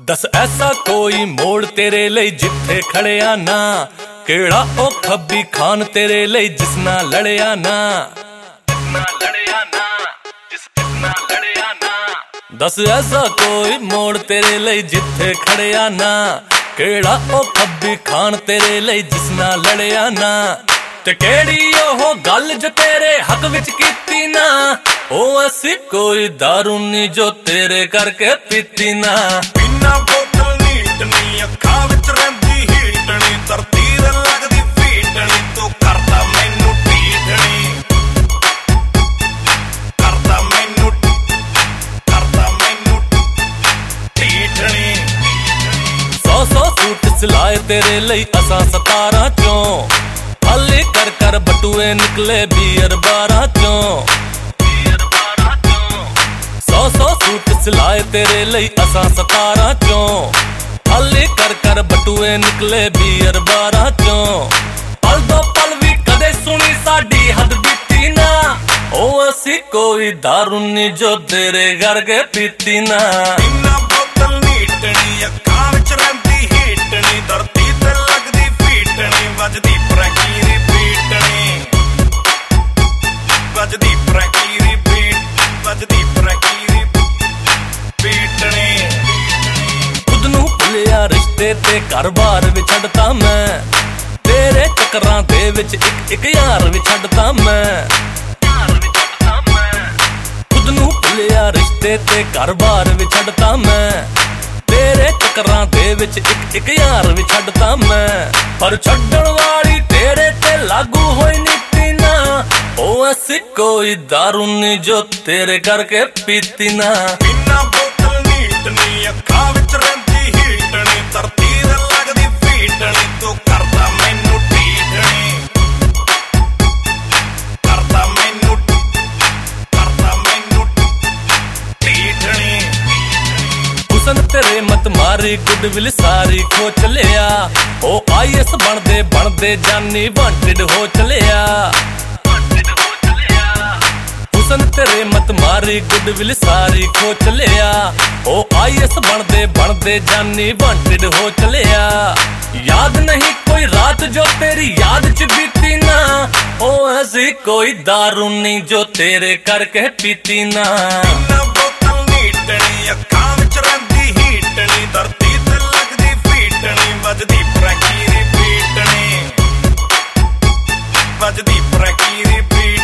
दस ऐसा कोई मोड़ तेरे लिए जिथे खड़िया ना, केड़ा ओ खब्बी खान तेरे लिए जिस ना लड़िया ना, दस ऐसा कोई मोड़ तेरे लिए जिथे खड़िया ना, केड़ा ओ खब्बी खान तेरे लिए जिस ना लड़िया ना। ते केड़ी ओह गल जो तेरे हक विच कीती ना, ओ असी कोई दारू नी जो तेरे करके पीती ना। बिना बोतल नीटनी अखां विच रहिंदी हीटनी, धरती ते लगदी फीटनी, तू करदा मैनू ढीठनी, करदा मैनू ढीठनी। 100 सूट सिलाए तेरे लिए असां 17 चों, खाली कर कर बटुए निकले बीयर 12 चों। 100 सूट सिलाए तेरे लिए असां 17 चों, खाली कर कर बटुए निकले बीयर 12 चों। पल दो पल भी कदे सुनी साडी हद बीती ना, ओ असी कोई दारू नी जो तेरे करके पीती ना। बिना बोतल नीटनी अखां विच रहिंदी हीटनी, धरती ते लगदी फीटनी, वजदी प्रकीरी पीटनी, वजदी प्रकीरी पीट, वजदी प्रकीरी पीटनी। खुद नू भुलिया रिश्ते ते घर बार भी छड्डता मैं, तेरे चक्करां दे विच एक यार भी छड्डता मैं। खुद नू भुलिया रिश्ते ते घर बार भी छड्डता मैं, तेरे चक्करां दे विच एक यार भी छड्डता मैं। पर छड्डण वाली तेरे ते लागू होई नीती ना, ओ असी कोई दारू नी जो तेरे करके पीती ना। बिना बोतल नीटनी अखां विच रहिंदी हीटनी, धरती ते लगदी फीटनी, तू करदा मैनू ढीठनी, करदा मैनू ढीठनी। हुसन तेरे मत मारी गुडविल सारी खो चलिया, ओ IS बनदे बनदे जानी वांटेड हो चलिया। हुसन तेरे मत मारी गुडविल सारी खो चलिया, ओ IS बनदे बनदे जानी वांटेड हो चलिया। याद नहीं कोई रात जो तेरी याद च बीती ना, ओ ऐसी कोई दारू नी जो तेरे करके पीती ना। बिना बोतल नीटनी अखां विच रहिंदी हीटनी, धरती ते लगदी फीटनी, वजदी प्रकीरी पीटनी, वजदी प्रकीरी पीट।